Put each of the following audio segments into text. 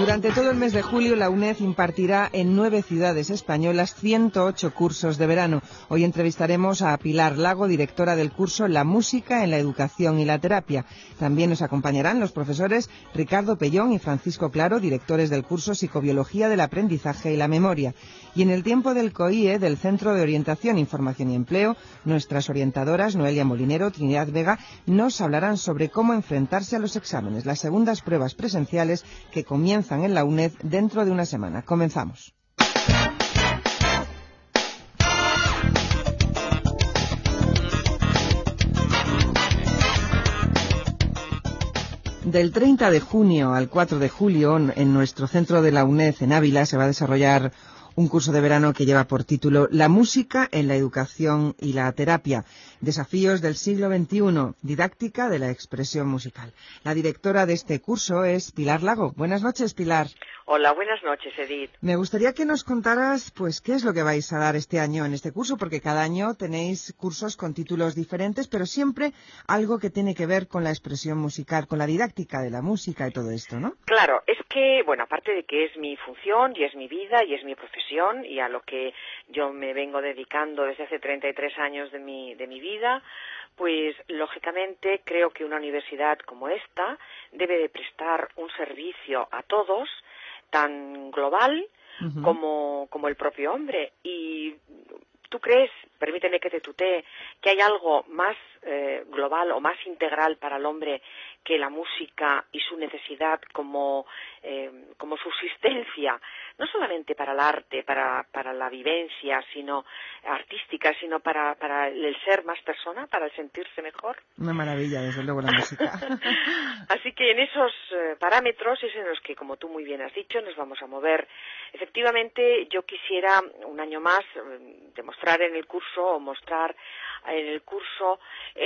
Durante todo el mes de julio, la UNED impartirá en 9 ciudades españolas 108 cursos de verano. Hoy entrevistaremos a Pilar Lago, directora del curso La música en la educación y la terapia. También nos acompañarán los profesores Ricardo Pellón y Francisco Claro, directores del curso Psicobiología del aprendizaje y la memoria. Y en el tiempo del COIE, del Centro de Orientación, Información y Empleo, nuestras orientadoras Noelia Molinero, Trinidad Vega, nos hablarán sobre cómo enfrentarse a los exámenes, las segundas pruebas presenciales que comienzan en la UNED dentro de una semana. Comenzamos. Del 30 de junio al 4 de julio, en nuestro centro de la UNED en Ávila, se va a desarrollar un curso de verano que lleva por título La música en la educación y la terapia. Desafíos del siglo XXI, didáctica de la expresión musical. La directora de este curso es Pilar Lago. Buenas noches, Pilar. Hola, buenas noches, Edith. Me gustaría que nos contaras, pues, qué es lo que vais a dar este año en este curso, porque cada año tenéis cursos con títulos diferentes, pero siempre algo que tiene que ver con la expresión musical, con la didáctica de la música y todo esto, ¿no? Claro, es que, bueno, aparte de que es mi función y es mi vida y es mi profesión y a lo que yo me vengo dedicando desde hace 33 años de mi vida, pues lógicamente creo que una universidad como esta debe de prestar un servicio a todos tan global como el propio hombre. Y ¿tú crees, permíteme que te tutee, que hay algo más global o más integral para el hombre que la música y su necesidad como subsistencia, no solamente para el arte, para la vivencia sino artística, sino para el ser más persona, para el sentirse mejor? Una maravilla, desde luego, la música. Así que en esos parámetros es en los que, como tú muy bien has dicho, nos vamos a mover. Efectivamente, yo quisiera un año más demostrar en el curso o mostrar en el curso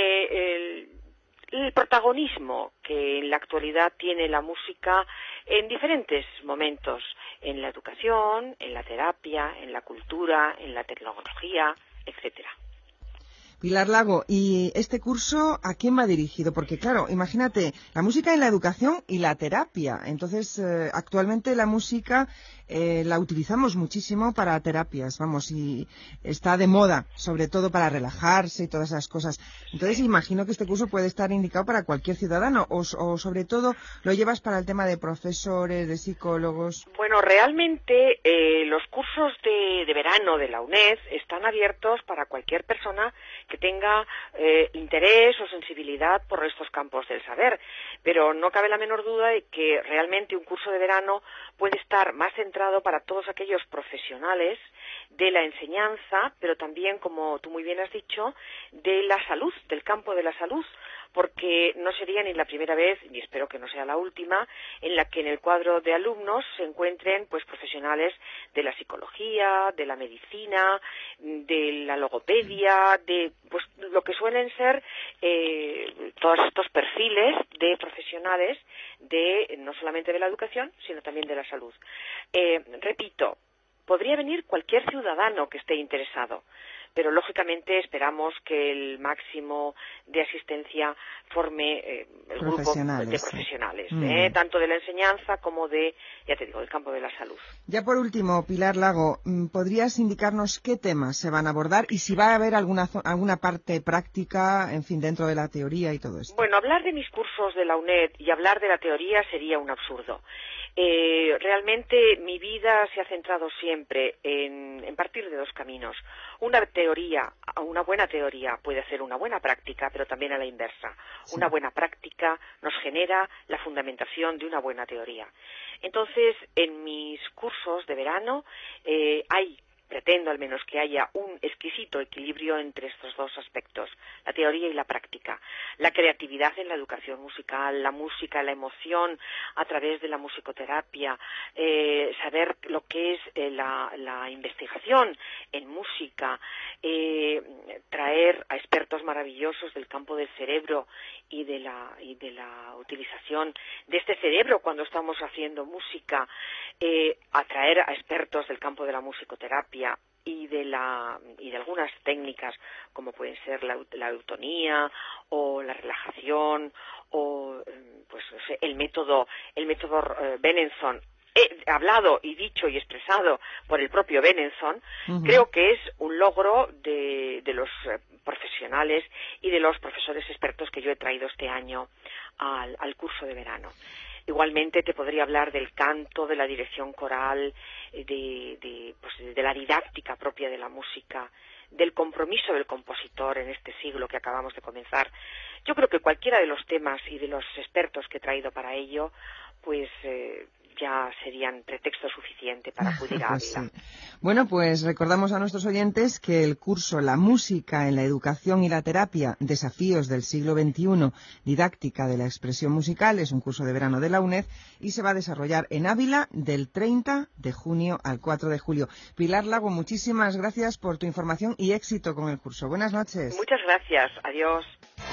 el protagonismo que en la actualidad tiene la música en diferentes momentos, en la educación, en la terapia, en la cultura, en la tecnología, etcétera. Pilar Lago, ¿y este curso a quién va dirigido? Porque claro, imagínate, la música en la educación y la terapia. Entonces, actualmente la música la utilizamos muchísimo para terapias, vamos, y está de moda, sobre todo para relajarse y todas esas cosas. Entonces, imagino que este curso puede estar indicado para cualquier ciudadano o sobre todo lo llevas para el tema de profesores, de psicólogos. Bueno, realmente los cursos de verano de la UNED están abiertos para cualquier persona que tenga interés o sensibilidad por estos campos del saber, pero no cabe la menor duda de que realmente un curso de verano puede estar más centrado para todos aquellos profesionales de la enseñanza, pero también, como tú muy bien has dicho, de la salud, del campo de la salud, porque no sería ni la primera vez, y espero que no sea la última, en la que en el cuadro de alumnos se encuentren pues profesionales de la psicología, de la medicina, de la logopedia, de pues lo que suelen ser todos estos perfiles de profesionales de no solamente de la educación, sino también de la salud. Repito, podría venir cualquier ciudadano que esté interesado, pero lógicamente esperamos que el máximo de asistencia forme el grupo de profesionales, tanto de la enseñanza como de, ya te digo, del campo de la salud. Ya por último, Pilar Lago, ¿podrías indicarnos qué temas se van a abordar y si va a haber alguna parte práctica, en fin, dentro de la teoría y todo esto? Bueno, hablar de mis cursos de la UNED y hablar de la teoría sería un absurdo. Realmente mi vida se ha centrado siempre en partir de dos caminos. Una buena teoría puede hacer una buena práctica, pero también a la inversa. Sí. Una buena práctica nos genera la fundamentación de una buena teoría. Entonces, en mis cursos de verano pretendo al menos que haya un exquisito equilibrio entre estos dos aspectos, la teoría y la práctica. La creatividad en la educación musical, la música, la emoción a través de la musicoterapia, saber lo que es la investigación en música, traer a expertos maravillosos del campo del cerebro y de la utilización de este cerebro cuando estamos haciendo música, atraer a expertos del campo de la musicoterapia y de algunas técnicas como pueden ser la eutonía o la relajación o pues no sé, el método Benenson hablado y dicho y expresado por el propio Benenson, creo que es un logro de los profesionales y de los profesores expertos que yo he traído este año al curso de verano. Igualmente te podría hablar del canto, de la dirección coral, de la didáctica propia de la música, del compromiso del compositor en este siglo que acabamos de comenzar. Yo creo que cualquiera de los temas y de los expertos que he traído para ello, pues ya serían pretexto suficiente para acudir a Pues Ávila. sí. Bueno, pues recordamos a nuestros oyentes que el curso La música en la educación y la terapia, desafíos del siglo XXI, didáctica de la expresión musical, es un curso de verano de la UNED y se va a desarrollar en Ávila del 30 de junio al 4 de julio. Pilar Lago, muchísimas gracias por tu información y éxito con el curso. Buenas noches. Muchas gracias. Adiós.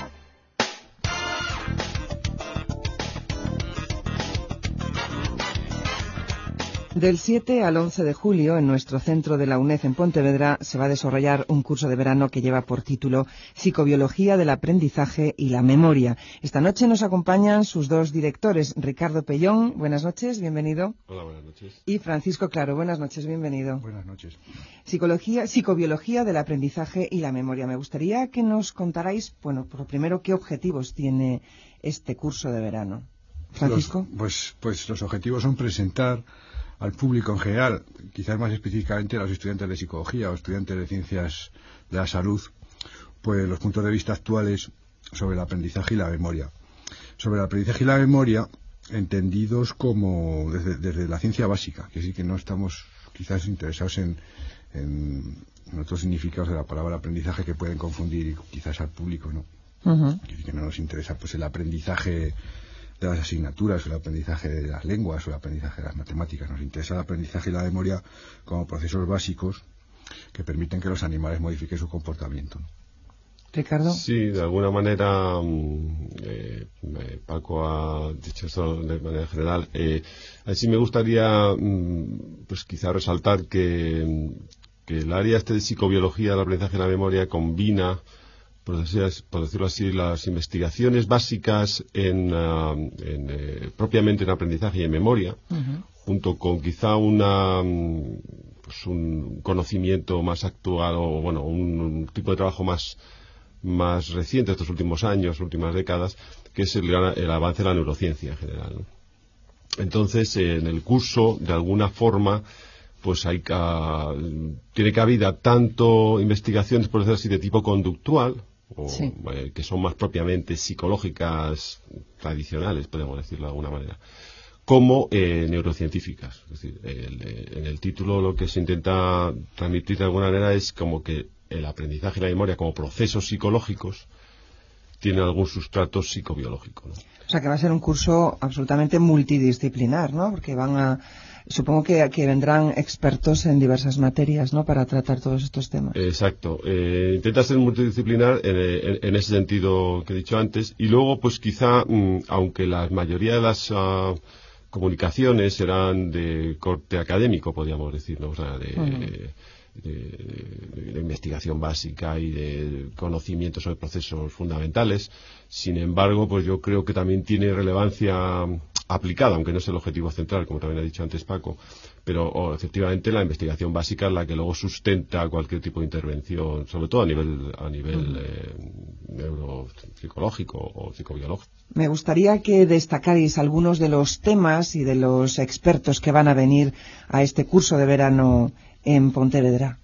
Del 7 al 11 de julio, en nuestro centro de la UNED en Pontevedra, se va a desarrollar un curso de verano que lleva por título Psicobiología del aprendizaje y la memoria. Esta noche nos acompañan sus dos directores, Ricardo Pellón, buenas noches, bienvenido. Hola, buenas noches. Y Francisco Claro, buenas noches, bienvenido. Buenas noches. Psicobiología del aprendizaje y la memoria. Me gustaría que nos contarais, bueno, por lo primero, qué objetivos tiene este curso de verano. Francisco. Pues los objetivos son presentar al público en general, quizás más específicamente a los estudiantes de psicología o estudiantes de ciencias de la salud, pues los puntos de vista actuales sobre el aprendizaje y la memoria. Sobre el aprendizaje y la memoria, entendidos como desde la ciencia básica, que sí que no estamos quizás interesados en otros significados de la palabra aprendizaje que pueden confundir quizás al público, ¿no? Que no nos interesa pues el aprendizaje de las asignaturas, o el aprendizaje de las lenguas, o el aprendizaje de las matemáticas. Nos interesa el aprendizaje y la memoria como procesos básicos que permiten que los animales modifiquen su comportamiento, ¿no? Ricardo. Sí, de alguna manera, Paco ha dicho esto de manera general. Así me gustaría, pues quizá resaltar que el área de psicobiología del aprendizaje y la memoria combina, por decirlo así, las investigaciones básicas propiamente en aprendizaje y en memoria, junto con quizá un conocimiento más actual o bueno, un tipo de trabajo más reciente estos últimos años, últimas décadas, que es el avance de la neurociencia en general, ¿no? Entonces, en el curso, de alguna forma, pues tiene cabida tanto investigaciones, por decirlo así, de tipo conductual, sí, que son más propiamente psicológicas tradicionales, podemos decirlo de alguna manera, como neurocientíficas. Es decir, en el título lo que se intenta transmitir de alguna manera es como que el aprendizaje y la memoria como procesos psicológicos tienen algún sustrato psicobiológico, ¿no? O sea que va a ser un curso absolutamente multidisciplinar, ¿no? Porque supongo que vendrán expertos en diversas materias, ¿no? Para tratar todos estos temas. Exacto. Intenta ser multidisciplinar en ese sentido que he dicho antes. Y luego, pues quizá, aunque la mayoría de las comunicaciones serán de corte académico, podríamos decir, ¿no? O sea, de investigación básica y de conocimiento sobre procesos fundamentales. Sin embargo, pues yo creo que también tiene relevancia aplicada, aunque no es el objetivo central, como también ha dicho antes Paco, pero efectivamente la investigación básica es la que luego sustenta cualquier tipo de intervención, sobre todo a nivel neuropsicológico o psicobiológico. Me gustaría que destacarais algunos de los temas y de los expertos que van a venir a este curso de verano en Pontevedra.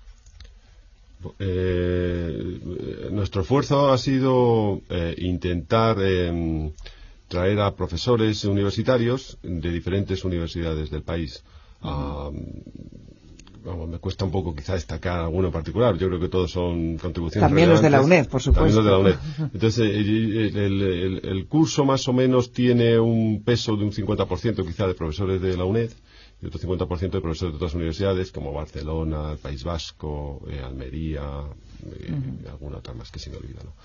Nuestro esfuerzo ha sido intentar traer a profesores universitarios de diferentes universidades del país. Me cuesta un poco quizá destacar alguno en particular. Yo creo que todos son contribuciones también relevantes. Los de la UNED, por supuesto. También los de la UNED. Entonces, el curso más o menos tiene un peso de un 50% quizá de profesores de la UNED y otro 50% de profesores de otras universidades como Barcelona, el País Vasco, Almería, alguna otra más que se me olvida, ¿no?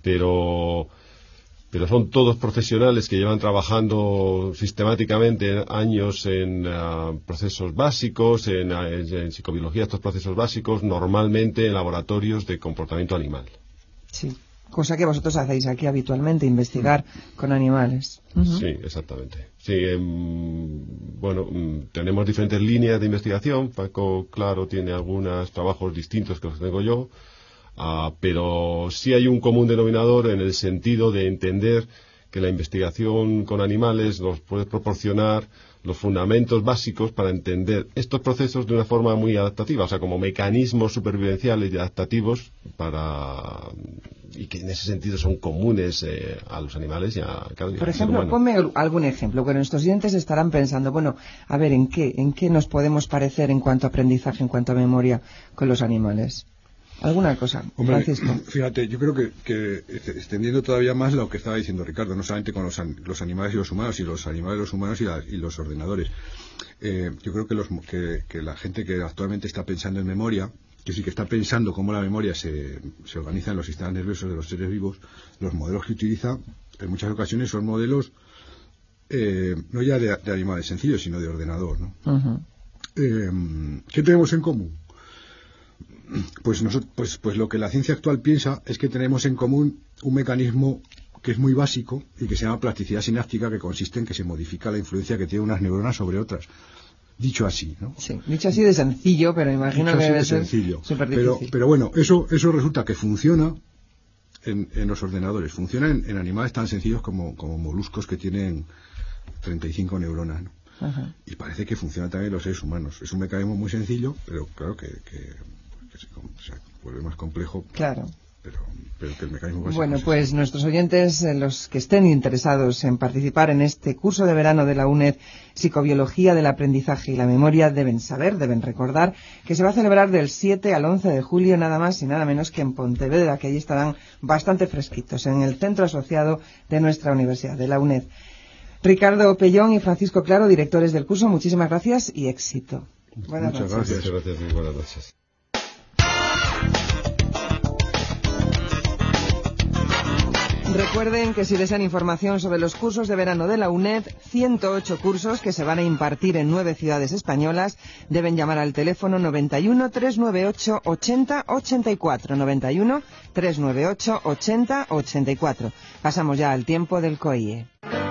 Pero son todos profesionales que llevan trabajando sistemáticamente años en procesos básicos, en psicobiología, estos procesos básicos, normalmente en laboratorios de comportamiento animal. Sí, cosa que vosotros hacéis aquí habitualmente, investigar con animales. Sí, exactamente. Sí, bueno, tenemos diferentes líneas de investigación. Paco, claro, tiene algunos trabajos distintos que los que tengo yo, pero sí hay un común denominador en el sentido de entender que la investigación con animales nos puede proporcionar los fundamentos básicos para entender estos procesos de una forma muy adaptativa, o sea, como mecanismos supervivenciales y adaptativos y que en ese sentido son comunes a los animales y a cada Por ejemplo, ponme algún ejemplo, que nuestros oyentes estarán pensando, bueno, a ver, ¿en qué nos podemos parecer en cuanto a aprendizaje, en cuanto a memoria con los animales? ¿Alguna cosa, Francisco? Fíjate, yo creo que extendiendo todavía más lo que estaba diciendo Ricardo, no solamente con los animales y los humanos, y los animales, los humanos y los ordenadores. Yo creo que la gente que actualmente está pensando en memoria, que sí que está pensando cómo la memoria se organiza en los sistemas nerviosos de los seres vivos, los modelos que utiliza, en muchas ocasiones son modelos no ya de animales sencillos, sino de ordenador, ¿no? Uh-huh. ¿Qué tenemos en común? Pues lo que la ciencia actual piensa es que tenemos en común un mecanismo que es muy básico y que se llama plasticidad sináptica, que consiste en que se modifica la influencia que tienen unas neuronas sobre otras. Dicho así, ¿no? Sí, dicho así de sencillo, pero imagino que debe ser súper difícil. Pero bueno, eso resulta que funciona en los ordenadores, funciona en animales tan sencillos como moluscos que tienen 35 neuronas, ¿no? Ajá. Y parece que funciona también en los seres humanos. Es un mecanismo muy sencillo, pero claro que se vuelve más complejo. Claro. Pero que el mecanismo básico. Bueno, pues nuestros oyentes, los que estén interesados en participar en este curso de verano de la UNED, Psicobiología del Aprendizaje y la Memoria, deben recordar que se va a celebrar del 7 al 11 de julio, nada más y nada menos que en Pontevedra, que allí estarán bastante fresquitos, en el centro asociado de nuestra universidad, de la UNED. Ricardo Pellón y Francisco Claro, directores del curso, muchísimas gracias y éxito. Buenas noches. Muchas gracias y buenas noches. Recuerden que si desean información sobre los cursos de verano de la UNED, 108 cursos que se van a impartir en 9 ciudades españolas, deben llamar al teléfono 91 398 80 84, 91 398 80 84. Pasamos ya al tiempo del COIE.